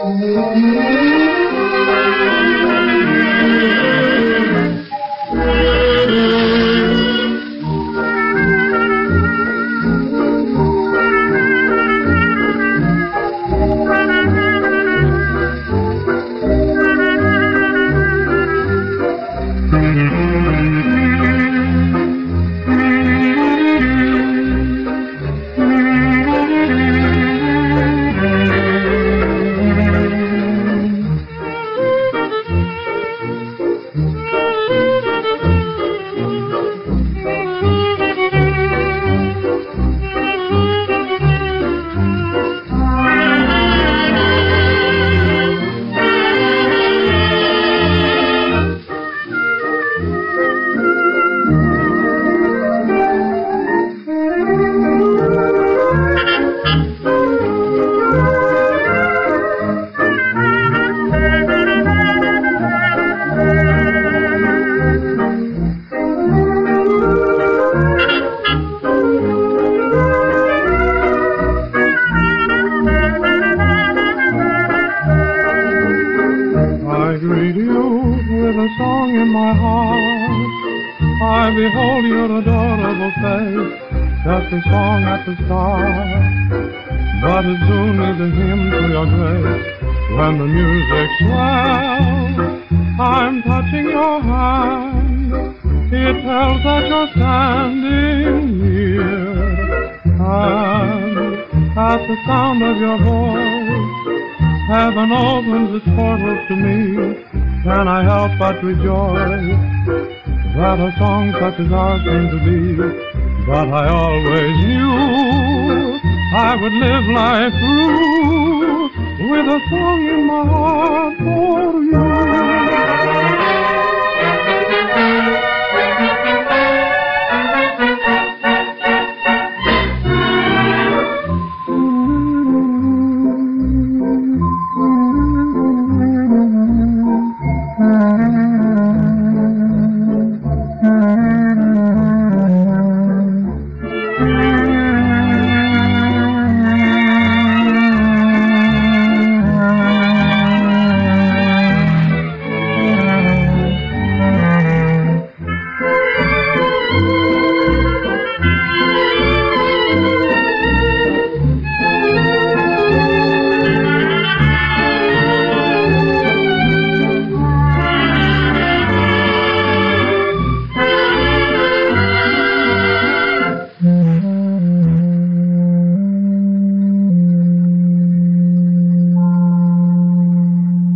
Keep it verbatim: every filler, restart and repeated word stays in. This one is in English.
I greet you with a song in my heart. I behold your adorable face, just a song at the start. But as soon as a hymn to your grace, when the music swells, I'm touching your hand. It tells that you're standing near, and at the sound of your voice, heaven opens its portals to me. Can I help but rejoice that a song such as ours came to be? But I always knew I would live life through with a song in my heart for you.